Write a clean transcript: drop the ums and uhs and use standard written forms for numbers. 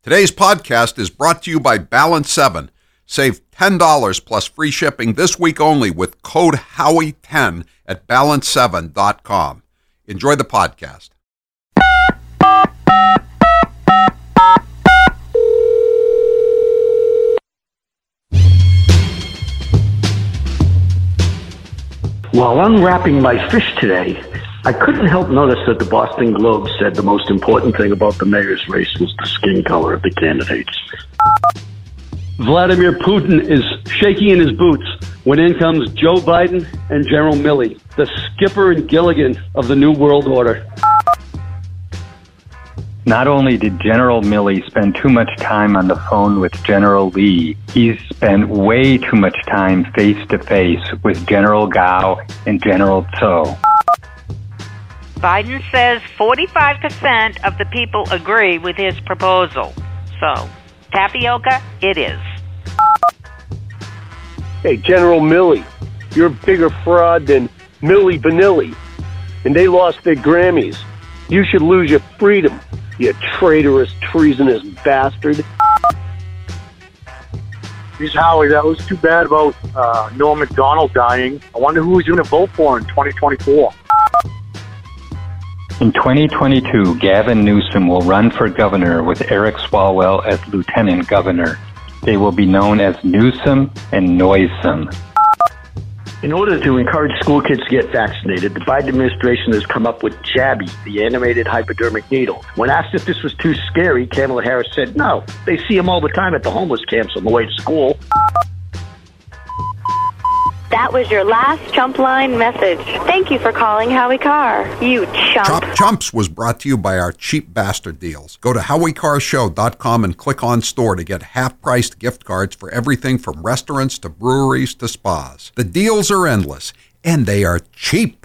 Today's podcast is brought to you by Balance 7. Save $10 plus free shipping this week only with code Howie10 at balance7.com. Enjoy the podcast. While unwrapping my fish today, I couldn't help notice that the Boston Globe said the most important thing about the mayor's race was the skin color of the candidates. Vladimir Putin is shaking in his boots when in comes Joe Biden and General Milley, the Skipper and Gilligan of the New World Order. Not only did General Milley spend too much time on the phone with General Lee, he's spent way too much time face-to-face with General Gao and General Tso. Biden says 45% of the people agree with his proposal. So, tapioca it is. Hey, General Milley, you're a bigger fraud than Milli Vanilli, and they lost their Grammys. You should lose your freedom, you traitorous, treasonous bastard. Geez, Howie, that was too bad about Norm Macdonald dying. I wonder who he's going to vote for in 2024. In 2022, Gavin Newsom will run for governor with Eric Swalwell as lieutenant governor. They will be known as Newsom and Noisome. In order to encourage school kids to get vaccinated, the Biden administration has come up with Jabby, the animated hypodermic needle. When asked if this was too scary, Kamala Harris said no. They see him all the time at the homeless camps on the way to school. That was your last Chump Line message. Thank you for calling Howie Carr. You chump. Chop Chumps was brought to you by our cheap bastard deals. Go to HowieCarrShow.com and click on store to get half-priced gift cards for everything from restaurants to breweries to spas. The deals are endless, and they are cheap.